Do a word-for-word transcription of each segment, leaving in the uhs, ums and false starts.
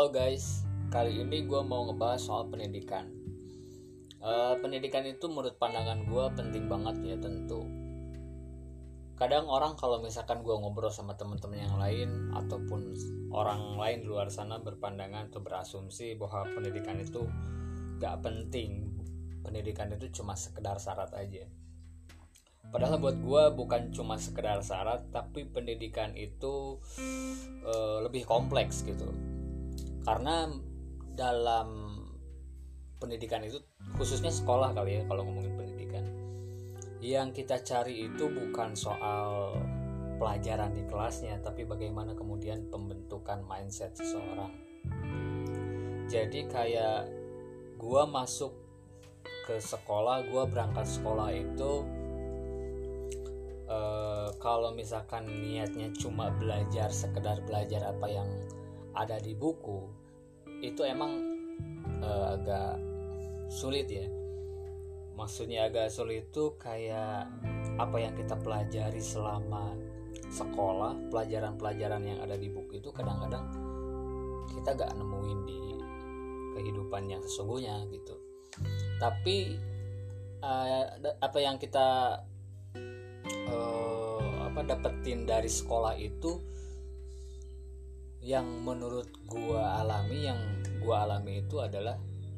Halo guys, kali ini gue mau ngebahas soal pendidikan. Uh, pendidikan itu menurut pandangan gue penting banget ya tentu. Kadang orang kalau misalkan gue ngobrol sama teman-teman yang lain ataupun orang lain di luar sana berpandangan atau berasumsi bahwa pendidikan itu gak penting. Pendidikan itu cuma sekedar syarat aja. Padahal buat gue bukan cuma sekedar syarat, tapi pendidikan itu uh, lebih kompleks gitu. Karena dalam pendidikan itu, khususnya sekolah kali ya kalau ngomongin pendidikan, yang kita cari itu bukan soal pelajaran di kelasnya, tapi bagaimana kemudian pembentukan mindset seseorang. Jadi kayak gue masuk ke sekolah, gue berangkat sekolah itu uh, kalau misalkan niatnya cuma belajar, sekedar belajar apa yang ada di buku, itu emang uh, agak sulit ya. Maksudnya agak sulit itu kayak apa yang kita pelajari selama sekolah, pelajaran-pelajaran yang ada di buku itu kadang-kadang kita gak nemuin di kehidupan yang sesungguhnya gitu. Tapi uh, apa yang kita uh, apa dapetin dari sekolah itu, yang menurut gua alami, yang gua alami itu adalah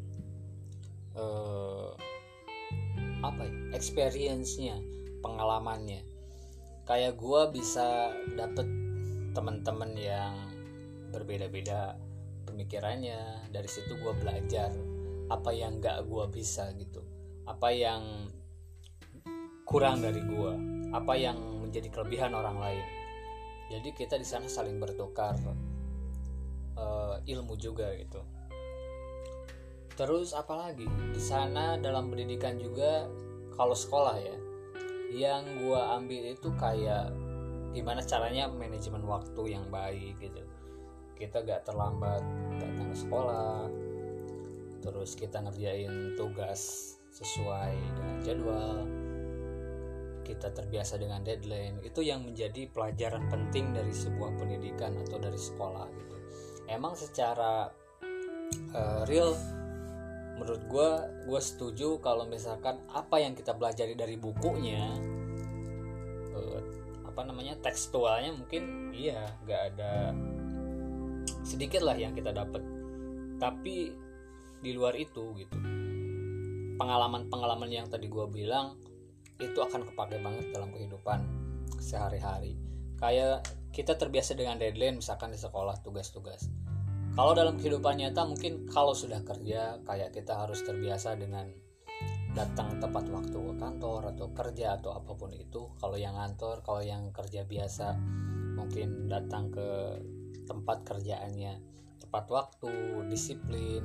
uh, apa ya, experience-nya, pengalamannya. Kayak gua bisa dapet teman-teman yang berbeda-beda pemikirannya. Dari situ gua belajar apa yang gak gua bisa gitu, apa yang kurang dari gua, apa yang menjadi kelebihan orang lain. Jadi kita di sana saling bertukar Uh, ilmu juga gitu. Terus apalagi di sana dalam pendidikan juga, kalau sekolah ya, yang gua ambil itu kayak gimana caranya manajemen waktu yang baik gitu. Kita gak terlambat datang ke sekolah, terus kita ngerjain tugas sesuai dengan jadwal, kita terbiasa dengan deadline. Itu yang menjadi pelajaran penting dari sebuah pendidikan atau dari sekolah gitu. Emang secara uh, real, menurut gue, gue setuju kalau misalkan apa yang kita pelajari dari bukunya, uh, apa namanya tekstualnya mungkin iya, gak ada, sedikit lah yang kita dapat. Tapi di luar itu gitu, pengalaman-pengalaman yang tadi gue bilang itu akan kepake banget dalam kehidupan sehari-hari. Kayak kita terbiasa dengan deadline misalkan di sekolah, tugas-tugas. Kalau dalam kehidupan nyata mungkin kalau sudah kerja, kayak kita harus terbiasa dengan datang tepat waktu ke kantor atau kerja atau apapun itu. Kalau yang kantor, kalau yang kerja biasa mungkin datang ke tempat kerjaannya tepat waktu, disiplin.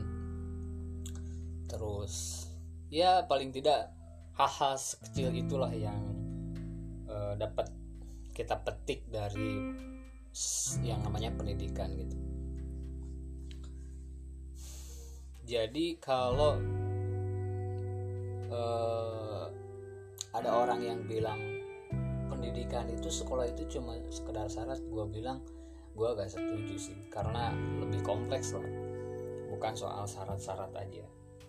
Terus ya paling tidak hal-hal sekecil itulah yang uh, dapat kita petik dari yang namanya pendidikan gitu. Jadi kalau uh, ada orang yang bilang pendidikan itu, sekolah itu cuma sekedar syarat, gue bilang gue agak setuju sih, karena lebih kompleks lah, bukan soal syarat-syarat aja.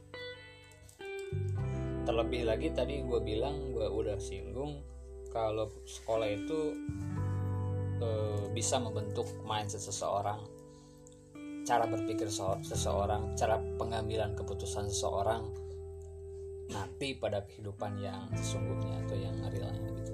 Terlebih lagi tadi gue bilang, gue udah singgung kalau sekolah itu e, bisa membentuk mindset seseorang, cara berpikir seseorang, cara pengambilan keputusan seseorang nanti pada kehidupan yang sesungguhnya atau yang realnya gitu.